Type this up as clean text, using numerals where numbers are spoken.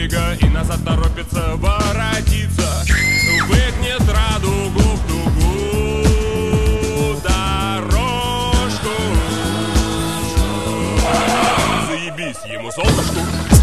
берега и назад торопится воротиться. Выгнет радугу в дугу дорожку. Заебись ему, солнышку.